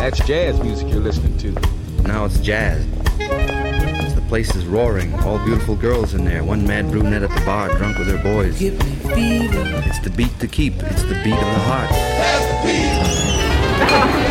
That's jazz music you're listening to. Now it's jazz. The place is roaring. All beautiful girls in there. One mad brunette at the bar, drunk with her boys. Give me fever. It's the beat to keep. It's the beat of the heart. That's the beat.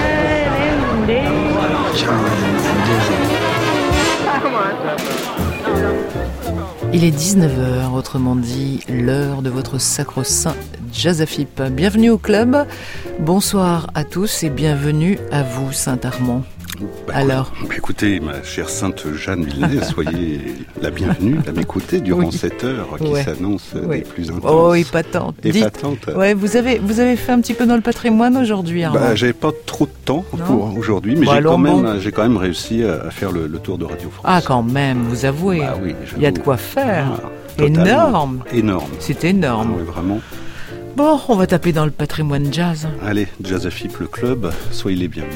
Il est 19h, autrement dit l'heure de votre sacro-saint Jazzafip. Bienvenue au club, bonsoir à tous et bienvenue à vous Saint-Armand. Alors, écoutez, ma chère Sainte Jeanne Villeneuve, soyez la bienvenue à m'écouter durant cette heure qui s'annonce des plus intenses. Oh, épatante. Épatante. Ouais, vous avez fait un petit peu dans le patrimoine aujourd'hui. J'avais pas trop de temps pour aujourd'hui, mais j'ai quand même réussi à faire le tour de Radio France. Ah, quand même, vous avouez. Oui, il y a de quoi faire. Énorme. C'est énorme. Oui, vraiment. Bon, on va taper dans le patrimoine jazz. Allez, Jazzafip, le club, soyez les bienvenus.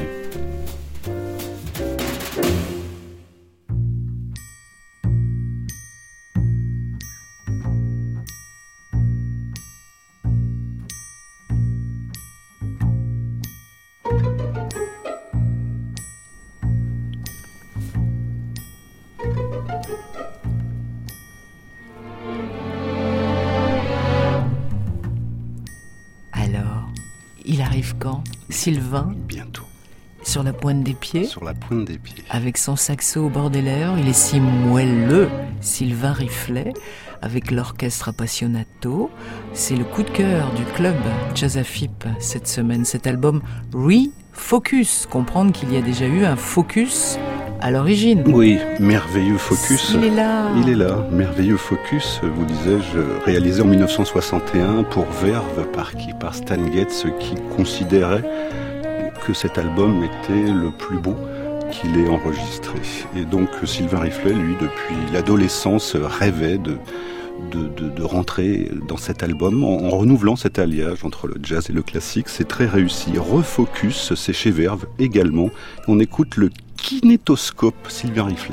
Il arrive quand ? Sylvain ? Bientôt. Sur la pointe des pieds ? Sur la pointe des pieds. Avec son saxo au bord des lèvres, il est si moelleux. Sylvain Riflet, avec l'orchestre Appassionato. C'est le coup de cœur du club Jazzafip cette semaine. Cet album Refocus. Comprendre qu'il y a déjà eu un focus à l'origine. Oui, merveilleux focus. Il est là, merveilleux focus, vous disais-je, réalisé en 1961 pour Verve par Stan Getz, qui considérait que cet album était le plus beau qu'il ait enregistré. Et donc Sylvain Riflet, lui, depuis l'adolescence, rêvait de rentrer dans cet album en renouvelant cet alliage entre le jazz et le classique. C'est très réussi. Refocus, c'est chez Verve également. On écoute le Kinétoscope, Sylvain Riflet.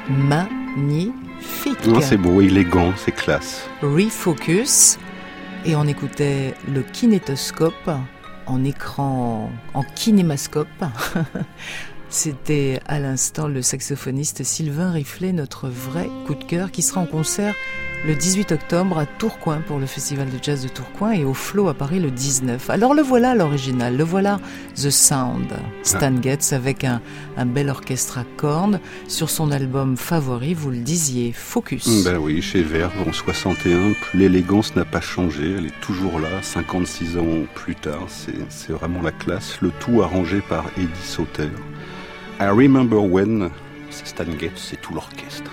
magnifique. Non, c'est beau, élégant, c'est classe. Refocus. Et on écoutait le kinétoscope en écran, en kinémascope. C'était à l'instant le saxophoniste Sylvain Riflet, notre vrai coup de cœur, qui sera en concert le 18 octobre à Tourcoing pour le Festival de Jazz de Tourcoing et au Flow à Paris le 19. Alors le voilà l'original, le voilà The Sound, Stan Getz avec un bel orchestre à cordes sur son album favori, vous le disiez, Focus. Ben oui, chez Verve en 61, l'élégance n'a pas changé, elle est toujours là, 56 ans plus tard, c'est vraiment la classe, le tout arrangé par Eddie Sauter. I Remember When, c'est Stan Getz, c'est tout l'orchestre.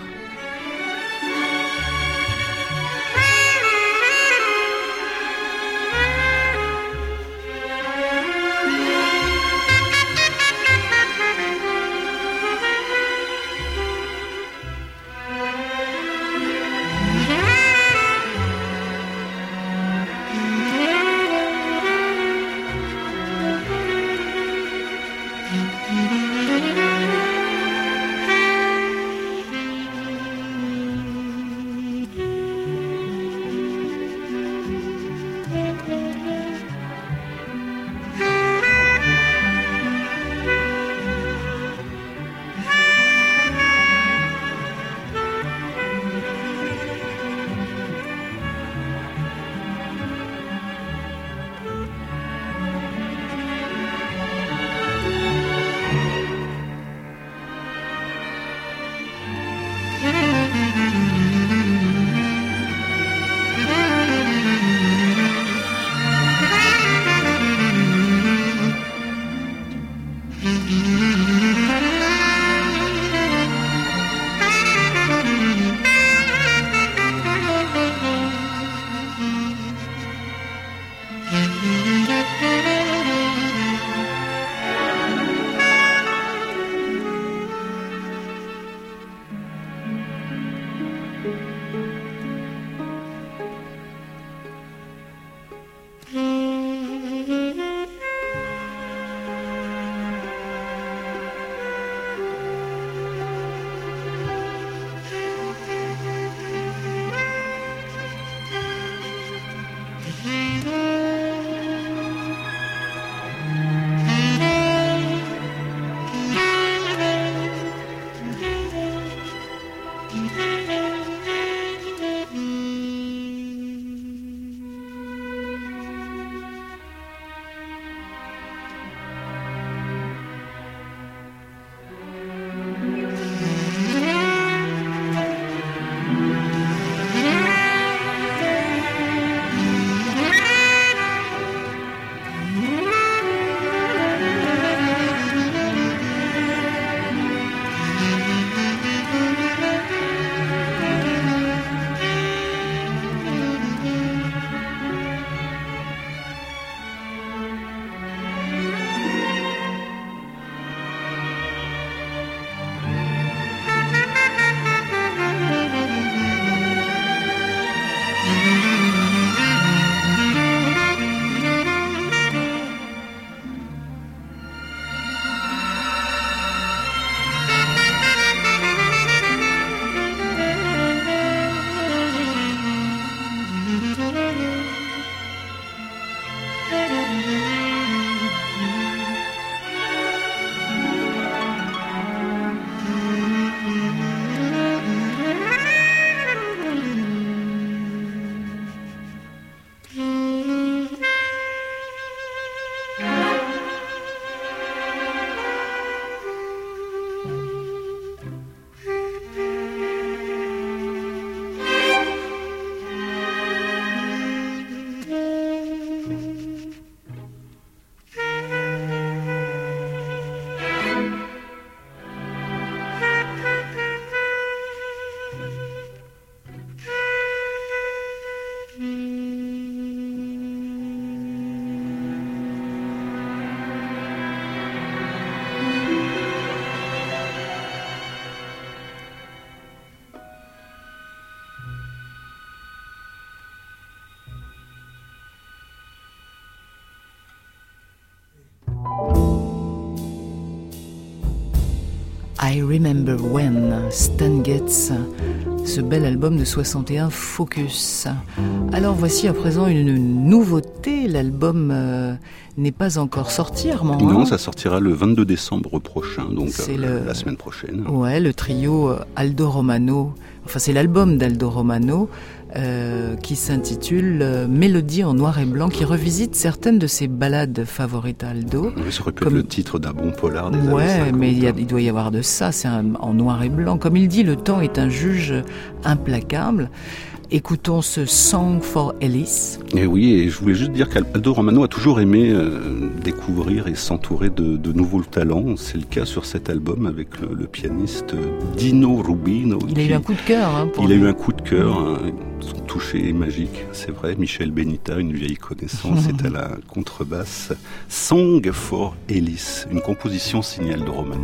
I Remember When, Stan Getz, ce bel album de 61, Focus. Alors voici à présent une nouveauté, l'album n'est pas encore sorti, Armand. Non, ça sortira le 22 décembre prochain, donc la semaine prochaine. Ouais, le trio Aldo Romano, enfin c'est l'album d'Aldo Romano, qui s'intitule Mélodie en noir et blanc, qui revisite certaines de ses ballades favorites à Aldo. Oui, ça aurait pu être le titre d'un bon polar des années 50. Ouais, mais il doit y avoir de ça, c'est en noir et blanc. Comme il dit, le temps est un juge implacable. Écoutons ce Song for Ellis. Et oui, et je voulais juste dire qu'Aldo Romano a toujours aimé découvrir et s'entourer de nouveaux talents. C'est le cas sur cet album avec le pianiste Dino Rubino. Il a eu un coup de cœur. Il a eu un coup de cœur. Son toucher est magique, c'est vrai. Michel Benita, une vieille connaissance, est à la contrebasse. Song for Ellis, une composition signée Aldo Romano.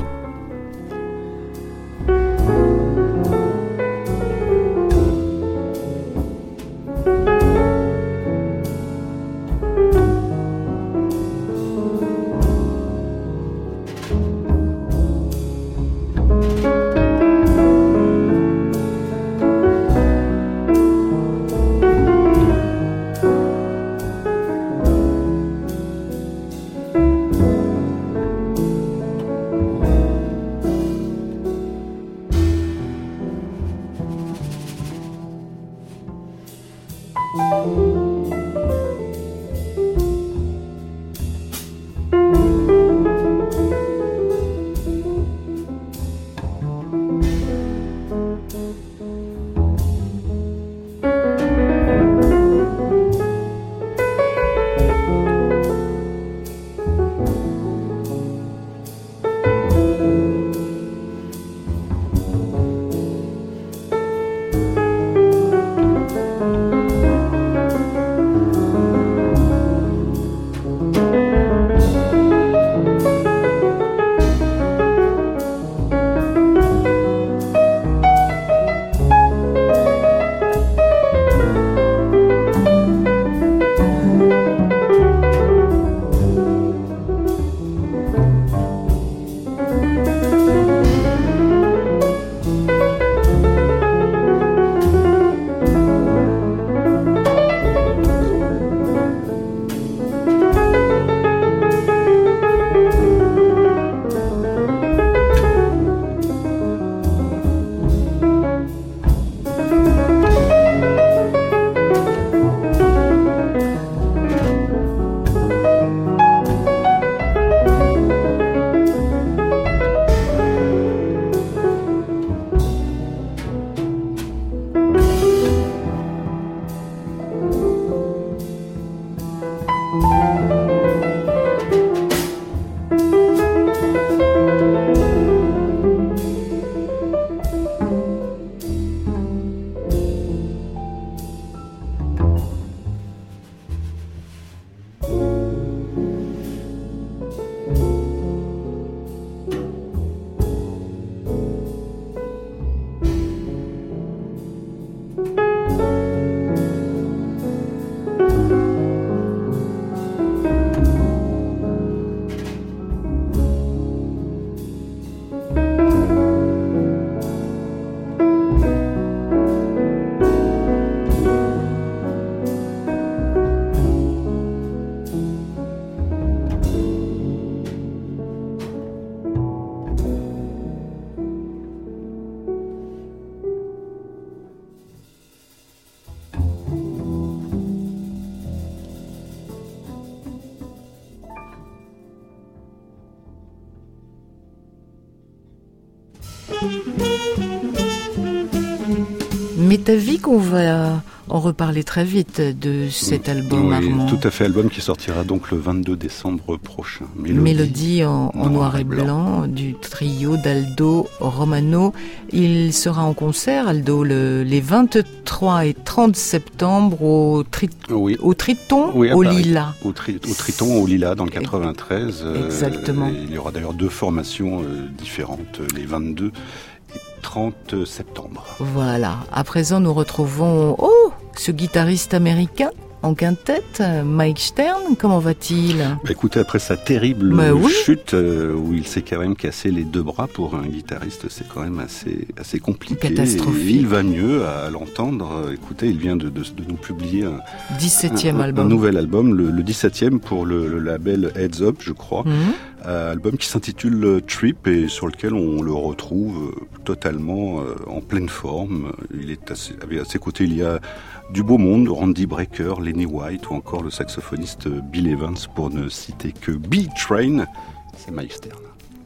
Mais t'as vu qu'on va en reparler très vite de cet album, Armand. Tout à fait, album qui sortira donc le 22 décembre prochain. Mélodie en noir et blanc du trio d'Aldo Romano. Il sera en concert, Aldo, les 23 et 30 septembre au Triton, au Lilas. Au Triton, au Lilas, dans le 93. Exactement. Il y aura d'ailleurs deux formations différentes, les 22 et 30 septembre. Voilà. À présent, nous retrouvons ce guitariste américain en quintette. Mike Stern, comment va-t-il ? Écoutez, après sa terrible chute, où il s'est quand même cassé les 2 bras pour un guitariste, c'est quand même assez compliqué. Catastrophique. Et il va mieux à l'entendre. Écoutez, il vient de nous publier un 17e album. Un nouvel album, le 17e pour le label Heads Up, je crois. Album qui s'intitule Trip et sur lequel on le retrouve totalement en pleine forme. À ses côtés, il y a du beau monde, Randy Brecker, Lenny White ou encore le saxophoniste Bill Evans, pour ne citer que B-Train. C'est Mike Stern.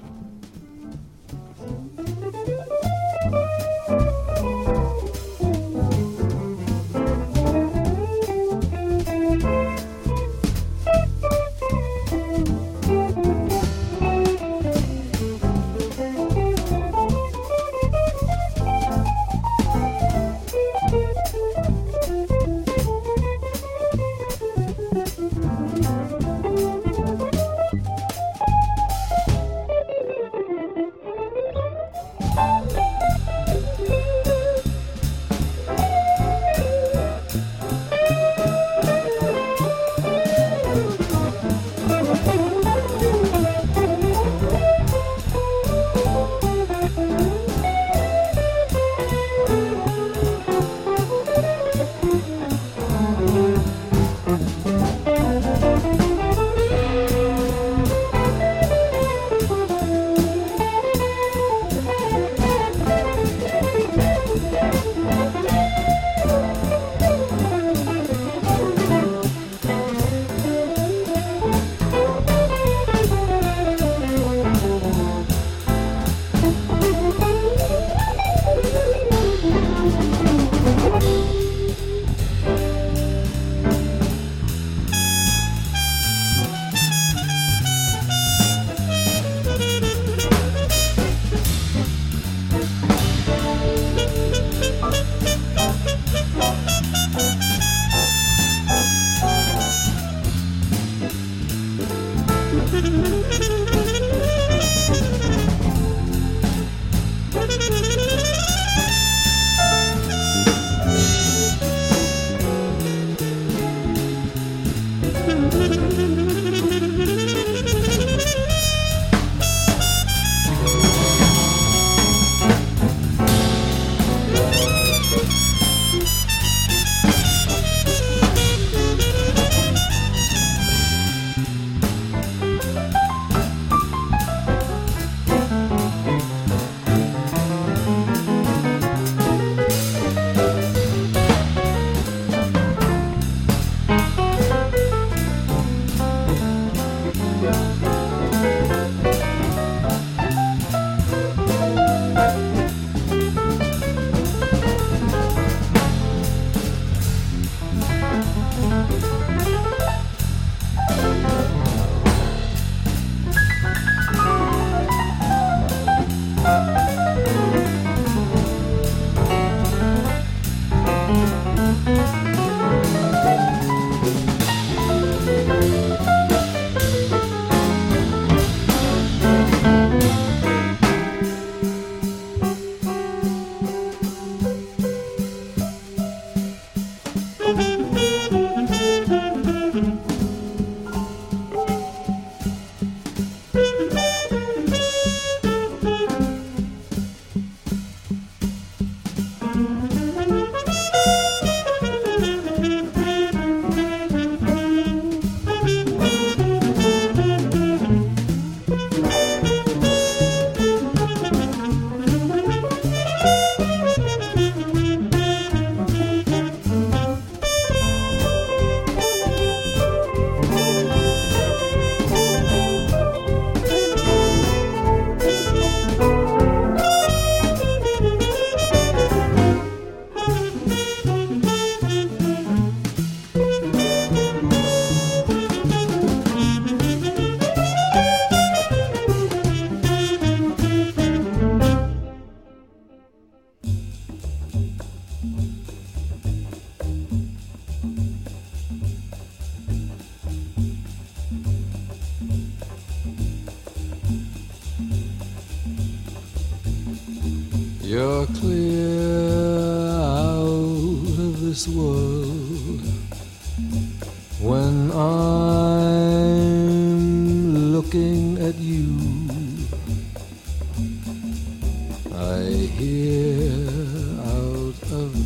You're clear out of this world.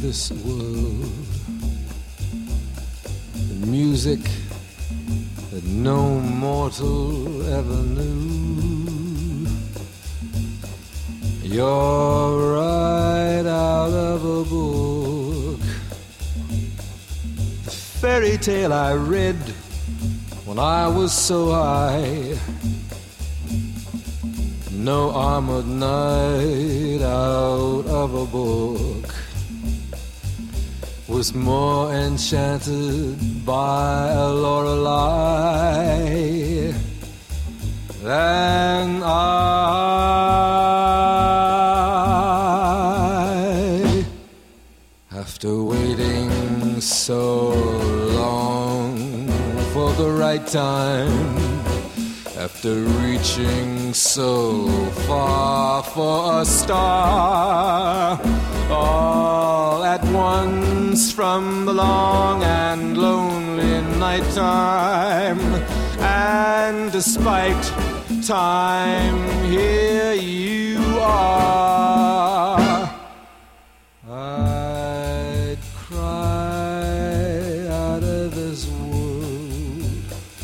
this world, the music that no mortal ever knew. You're right out of a book, the fairy tale I read when I was so high. No armored knight out of a book was more enchanted by a Lorelei than I. After waiting so long for the right time, after reaching so far for a star, all at once from the long and lonely nighttime, and despite time, here you are. I'd cry out of this world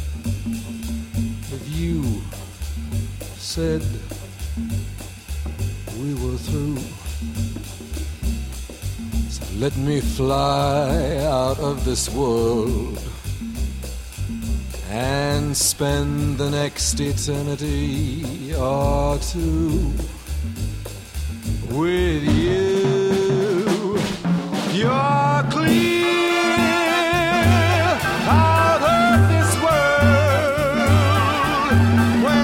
if you said we were through. So let me fly out of this world and spend the next eternity or two with you. You're clear out of this world when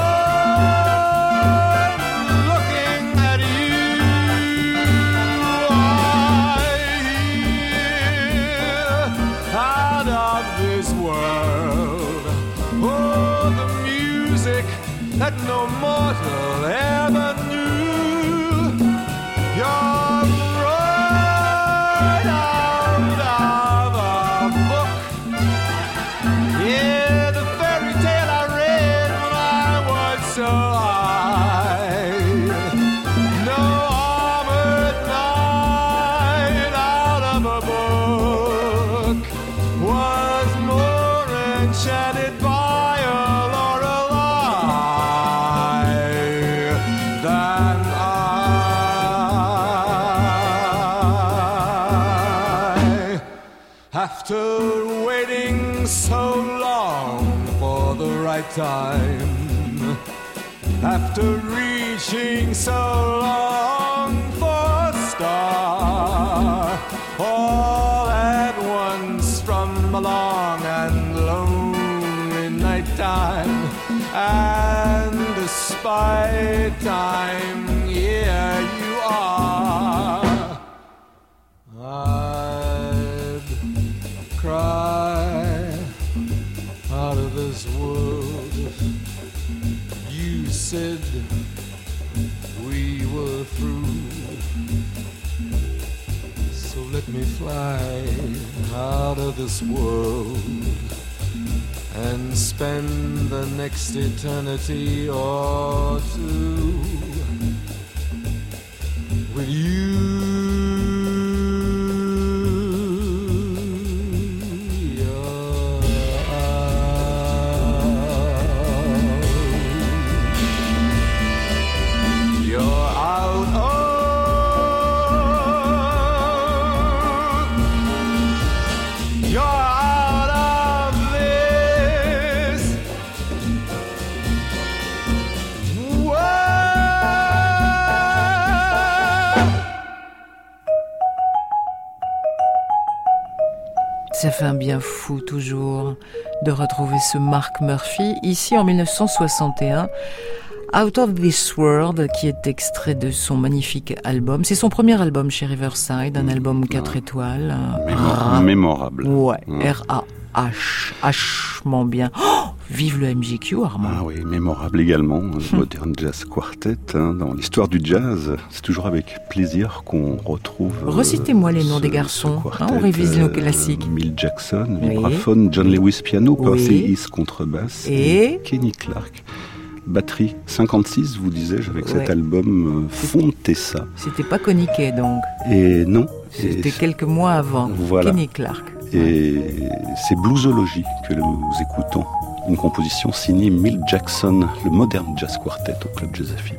I'm looking at you. Out of this world, oh, the music that no mortal ever knew. You're right out of a book, yeah, the fairy tale I read when I was so high. No armored knight out of a book was more enchanted by a Lorelei than I. After waiting so long for the right time, after reaching so long for a star, all at once from a long and lonely nighttime, and despite time, here you are. I'd cry out of this world if you said we were through. So let me fly out of this world and spend the next eternity or two with you. Ça fait un bien fou toujours de retrouver ce Mark Murphy ici en 1961, Out of This World, qui est extrait de son magnifique album. C'est son premier album chez Riverside, un album 4 étoiles. Mémorable. Ouais, R-A-H-H-ment bien. Oh, vive le MJQ, Armand. Ah oui, mémorable également, le Modern Jazz Quartet, dans l'histoire du jazz. C'est toujours avec plaisir qu'on retrouve... Recitez-moi les noms des garçons, quartet, on révise nos classiques. Mill Jackson, vibraphone, John Lewis piano, Percy Heath contrebasse et Kenny Clark. Batterie 56, vous disais-je, avec cet album Fontessa. C'était pas coniqué donc. Et non, C'était quelques mois avant, voilà. Kenny Clarke. Et c'est Bluesology que nous écoutons, une composition signée Milt Jackson, le Modern Jazz Quartet au Club Jazz-Afib.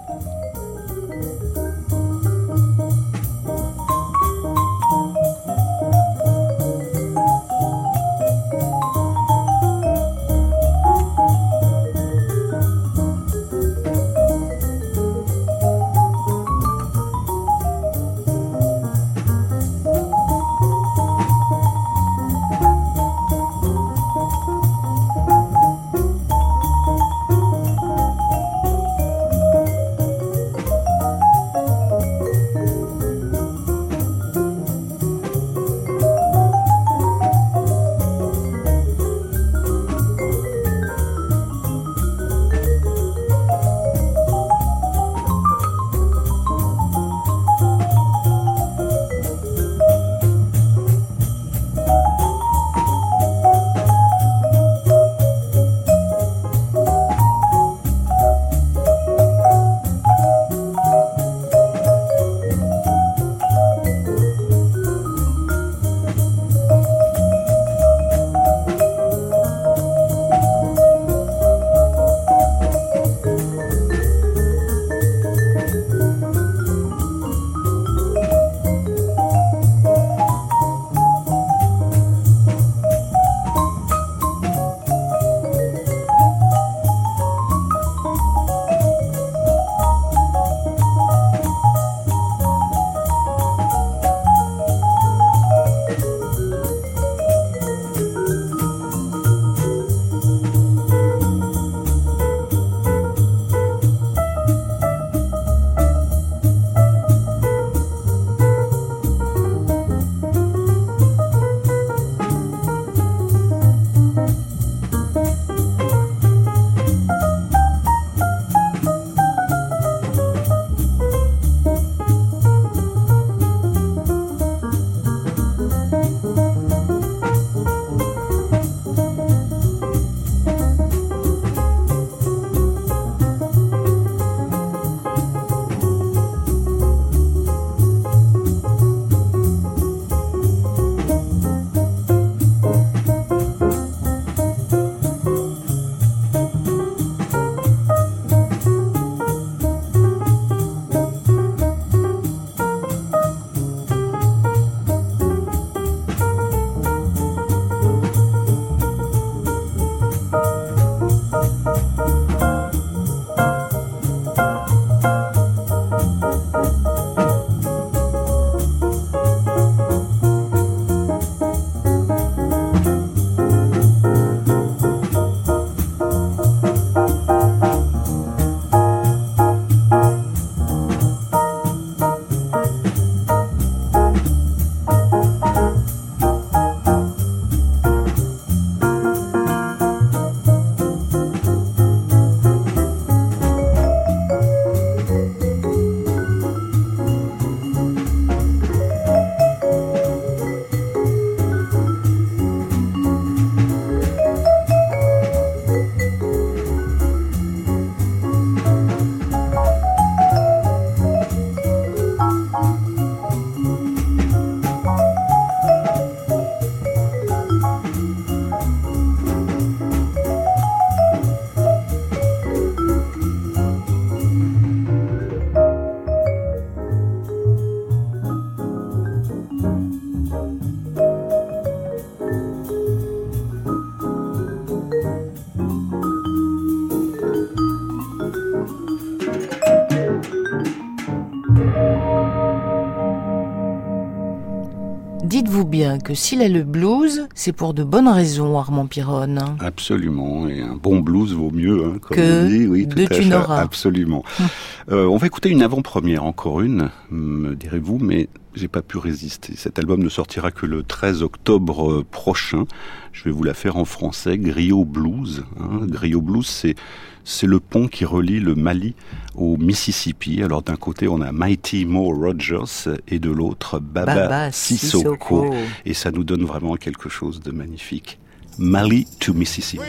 Dites-vous bien que s'il a le blues, c'est pour de bonnes raisons, Armand Pironne. Absolument, et un bon blues vaut mieux, hein, comme que on dit. Oui, tout de à fait. Tunoras. Absolument. On va écouter une avant-première, encore une, me direz-vous, mais j'ai pas pu résister. Cet album ne sortira que le 13 octobre prochain. Je vais vous la faire en français, Griot Blues. Griot Blues, c'est le pont qui relie le Mali au Mississippi. Alors d'un côté, on a Mighty Mo Rogers et de l'autre, Baba Sissoko. Et ça nous donne vraiment quelque chose de magnifique. Mali to Mississippi.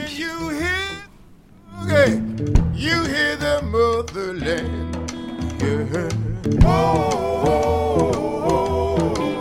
You hear the motherland. Yeah. Oh, oh, oh, oh.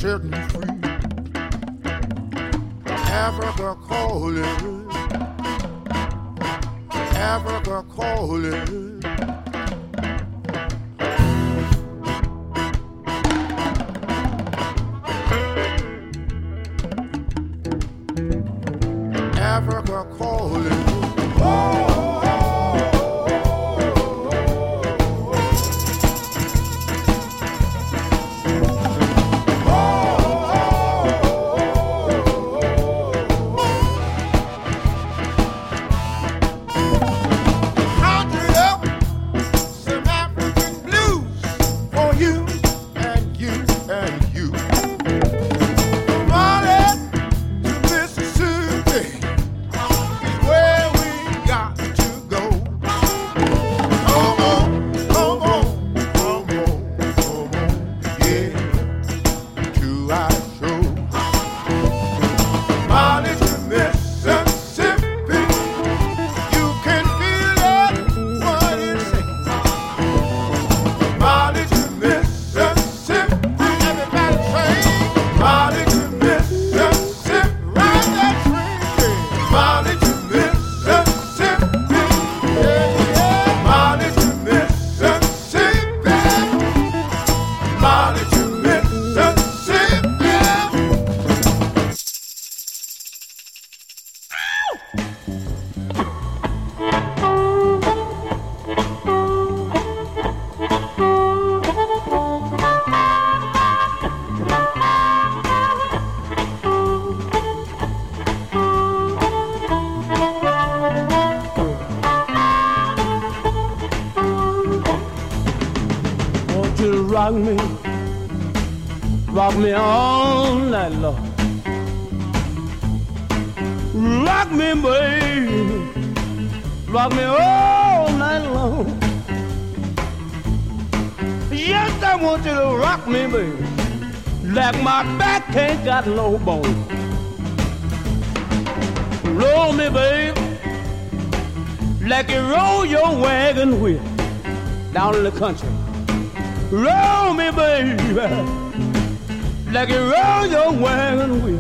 setting free. Africa calling, Africa calling. Africa calling. Rock me all night long. Rock me, baby. Rock me all night long. Yes, I want you to rock me, baby. Like my back ain't got no bone. Roll me, baby. Like you roll your wagon wheel down in the country. Roll me, baby, like you roll your wagon wheel.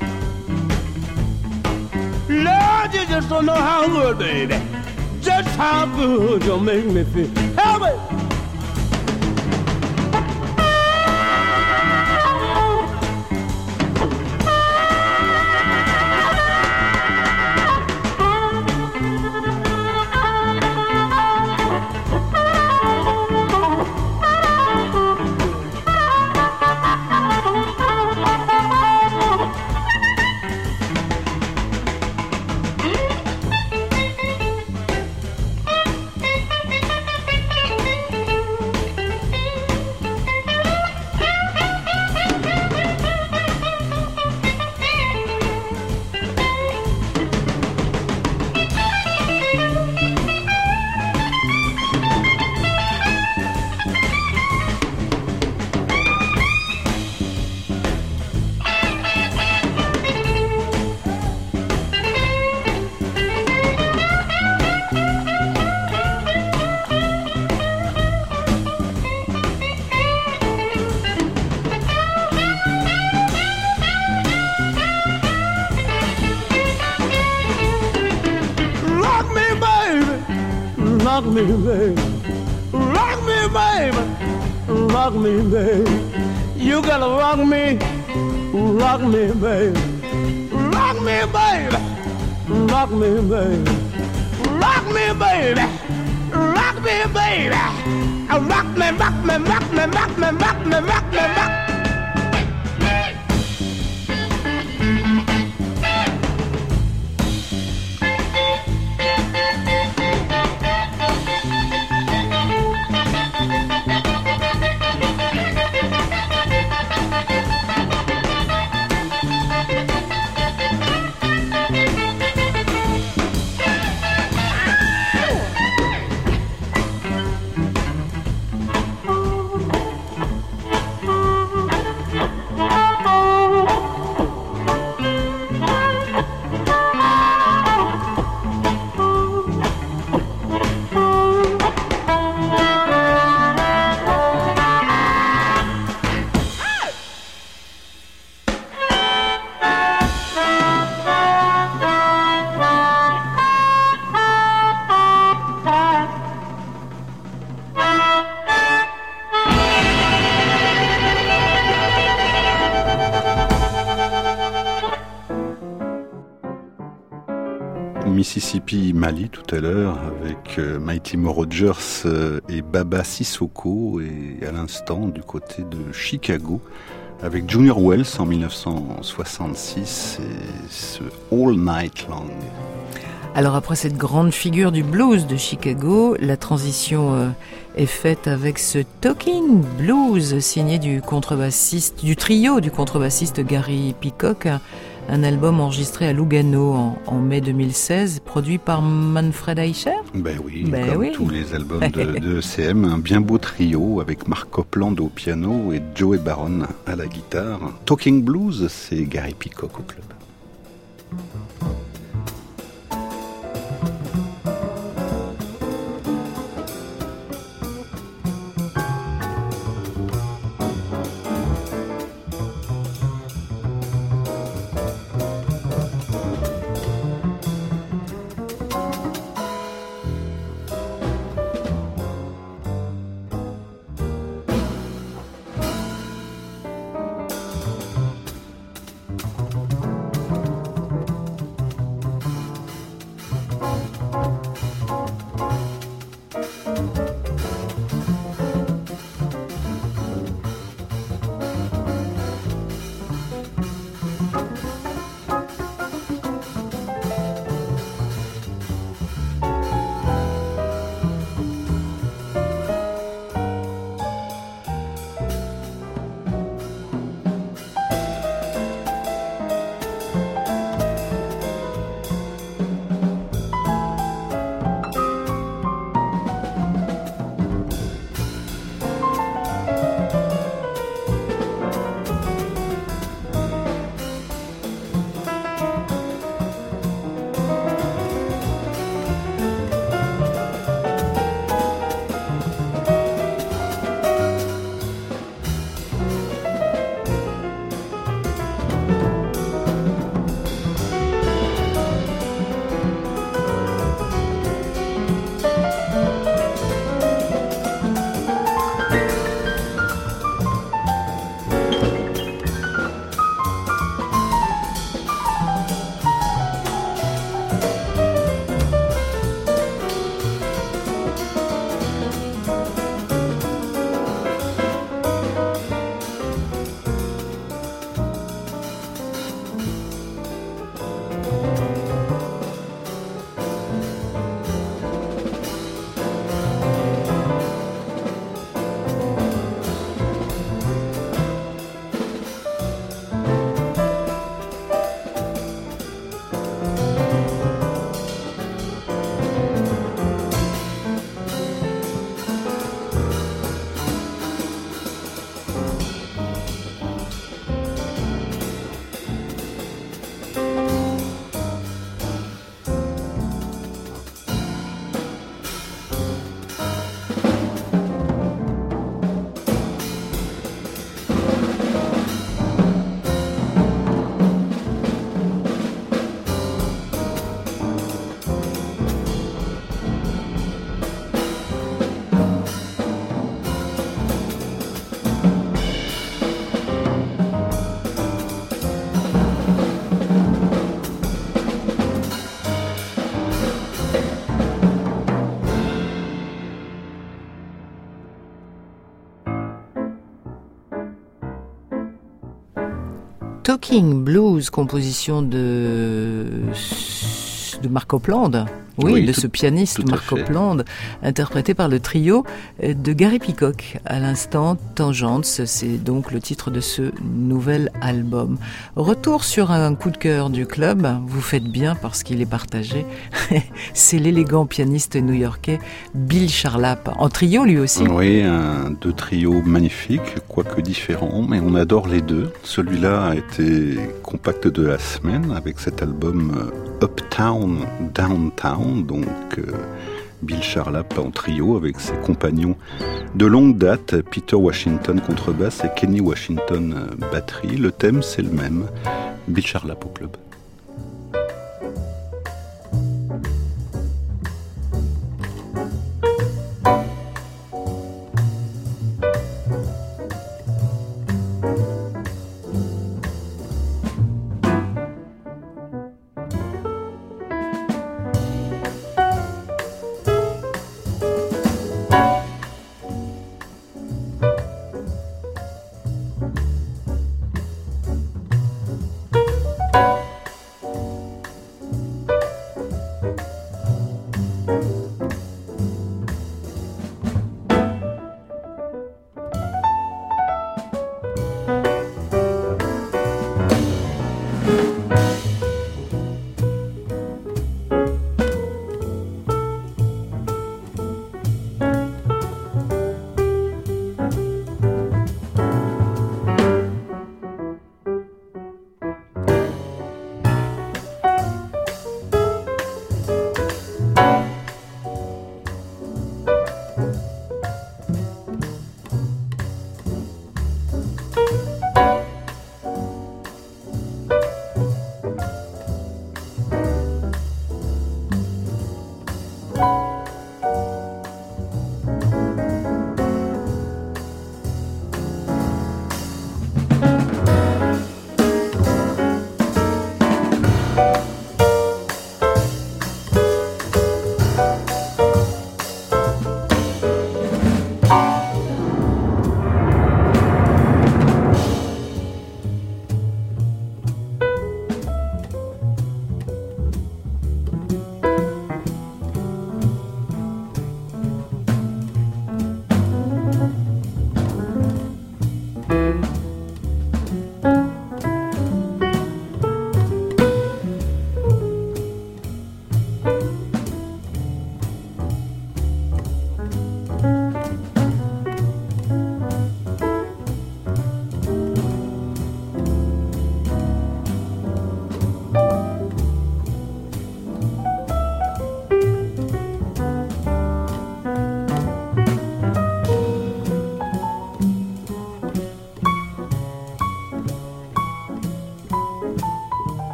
Lord, you just don't know how good, baby, just how good you make me feel. Help me. Rock me, baby. Rock me, baby. Rock me, baby. You gotta rock me. Rock me, baby. Rock me, baby. Rock me, baby. Rock me, baby. Rock me, baby. Rock me, rock me, rock me, rock me, rock me, rock me, rock me. Mississippi Mali tout à l'heure avec Mighty Mo Rogers et Baba Sissoko, et à l'instant du côté de Chicago avec Junior Wells en 1966 et ce All Night Long. Alors après cette grande figure du blues de Chicago, la transition est faite avec ce Talking Blues signé du trio du contrebassiste Gary Peacock, un album enregistré à Lugano en mai 2016, produit par Manfred Eicher. Ben oui, tous les albums de ECM, un bien beau trio avec Mark Copland au piano et Joey Baron à la guitare. Talking Blues, c'est Gary Peacock au club. Talking Blues, composition de Mark Copland. Oui, de ce pianiste Mark Copland, interprété par le trio de Gary Peacock. À l'instant, Tangents, c'est donc le titre de ce nouvel album. Retour sur un coup de cœur du club, vous faites bien parce qu'il est partagé. C'est l'élégant pianiste new-yorkais Bill Charlap, en trio lui aussi. Oui, deux trios magnifiques, quoique différents, mais on adore les deux. Celui-là a été compact de la semaine avec cet album Uptown, Downtown. Donc Bill Charlap en trio avec ses compagnons de longue date, Peter Washington contrebasse et Kenny Washington batterie. Le thème c'est le même, Bill Charlap au club.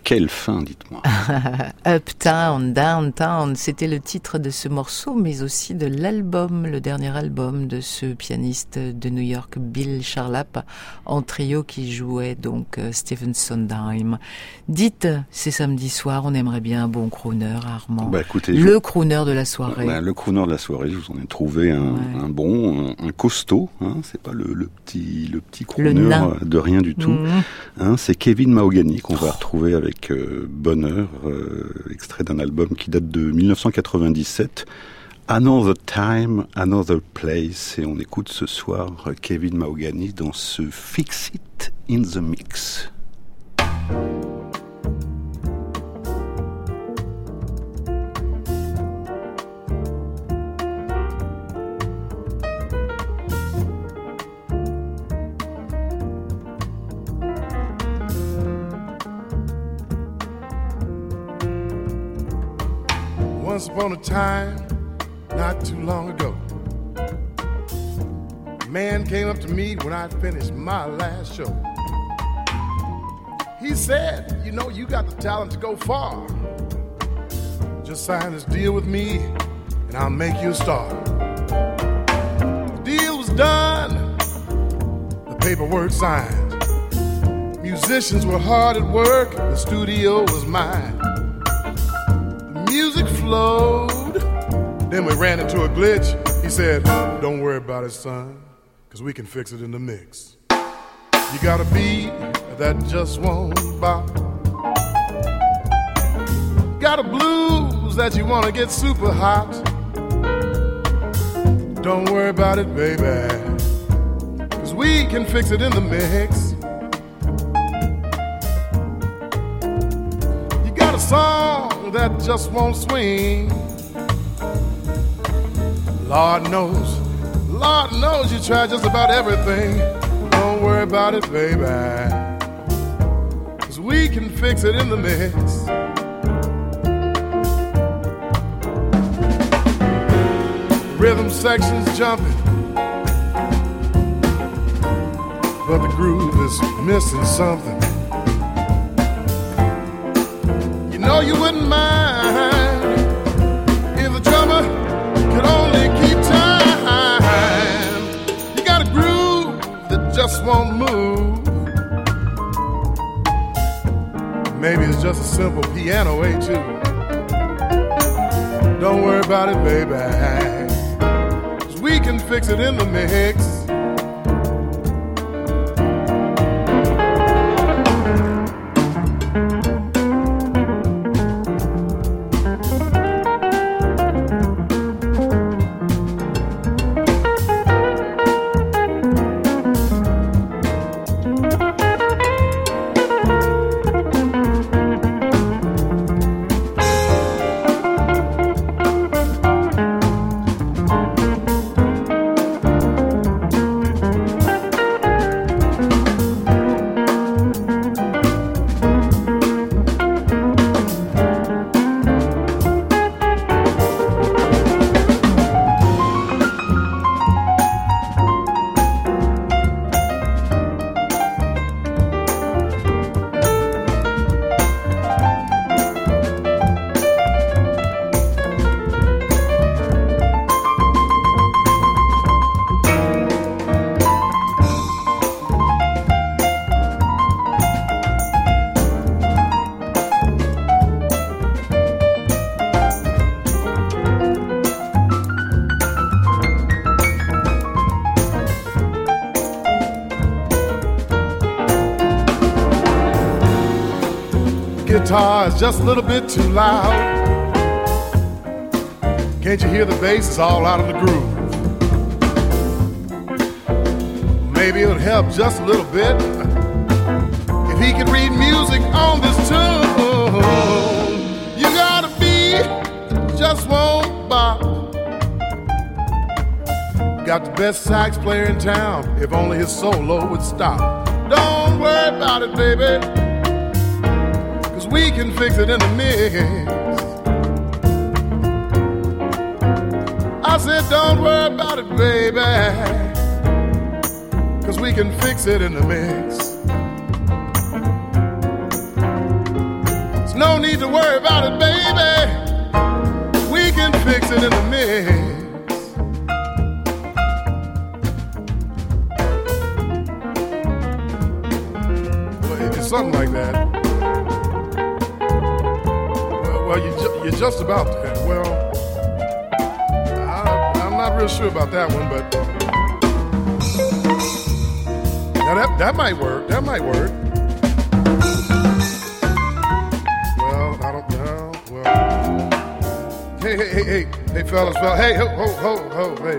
quelle fin, dites-moi. Uptown, Downtown, c'était le titre de ce morceau, mais aussi de l'album, le dernier album de ce pianiste de New York, Bill Charlap, en trio qui jouait donc Stephen Sondheim. Dites, c'est samedi soir, on aimerait bien un bon crooner, Armand. Écoutez, le crooner de la soirée. Le crooner de la soirée, je vous en ai trouvé un bon, un costaud, hein, c'est pas le petit crooner de rien du tout. Hein, c'est Kevin Mahogany qu'on va retrouver avec bonheur, extrait d'un album qui date de 1997, Another Time, Another Place, et on écoute ce soir Kevin Mahogany dans ce Fix It in the Mix. Once upon a time, not too long ago, a man came up to me when I finished my last show. He said, you know, you got the talent to go far. Just sign this deal with me and I'll make you a star. The deal was done, the paperwork signed. Musicians were hard at work, the studio was mine. Music flowed, then we ran into a glitch. He said, don't worry about it, son, cause we can fix it in the mix. You got a beat that just won't bop. Got a blues that you wanna get super hot. Don't worry about it, baby, cause we can fix it in the mix. You got a song that just won't swing. Lord knows you try just about everything. Don't worry about it, baby, cause we can fix it in the mix. Rhythm section's jumping, but the groove is missing something. You know you wouldn't mind if the drummer could only keep time. You got a groove that just won't move. Maybe it's just a simple piano etude. Don't worry about it, baby, 'cause we can fix it in the mix. Guitar is just a little bit too loud. Can't you hear the bass is all out of the groove? Maybe it would help just a little bit if he could read music on this tune. You gotta be, just won't bop. Got the best sax player in town, if only his solo would stop. Don't worry about it, baby, we can fix it in the mix. I said, don't worry about it, baby, 'cause we can fix it in the mix. No need to worry about it, baby. We can fix it in the mix. Well, it's something like that. Well, you're just about that. Well, I'm not real sure about that one, but now that might work. That might work. Well, I don't know. Well, hey, fellas, hey, ho, hey,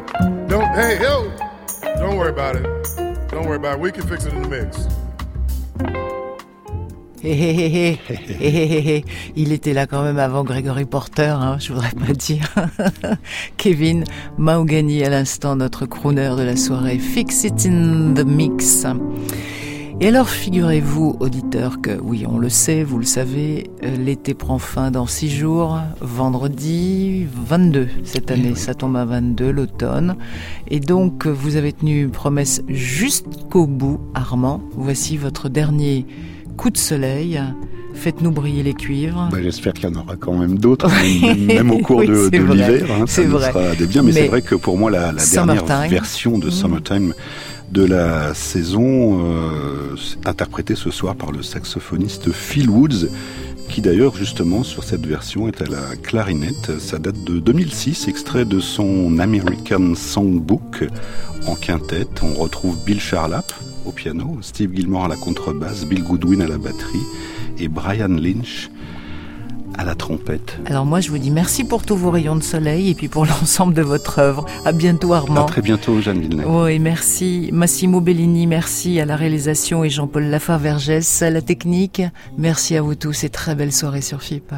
don't worry about it. Don't worry about it. We can fix it in the mix. Il était là quand même avant Gregory Porter, hein, je voudrais pas dire. Kevin Mahogany à l'instant, notre crooner de la soirée. Fix it in the mix. Et alors figurez-vous, auditeurs, que oui, on le sait, vous le savez, l'été prend fin dans 6 jours, vendredi 22 cette année, oui. Ça tombe à 22, l'automne. Et donc, vous avez tenu promesse jusqu'au bout, Armand. Voici votre dernier coup de soleil. Faites-nous briller les cuivres. J'espère qu'il y en aura quand même d'autres, même au cours de l'hiver. Ça nous sera des biens, mais c'est vrai que pour moi, la dernière version de Summertime de la saison, interprétée ce soir par le saxophoniste Phil Woods, qui d'ailleurs, justement, sur cette version, est à la clarinette. Ça date de 2006, extrait de son American Songbook en quintette. On retrouve Bill Charlap au piano, Steve Gilmore à la contrebasse, Bill Goodwin à la batterie et Brian Lynch à la trompette. Alors moi je vous dis merci pour tous vos rayons de soleil et puis pour l'ensemble de votre œuvre. À bientôt Armand. À très bientôt Jeanne Villeneuve. Oui, merci Massimo Bellini, merci à la réalisation et Jean-Paul Lafare-Vergès à la technique. Merci à vous tous et très belle soirée sur FIP.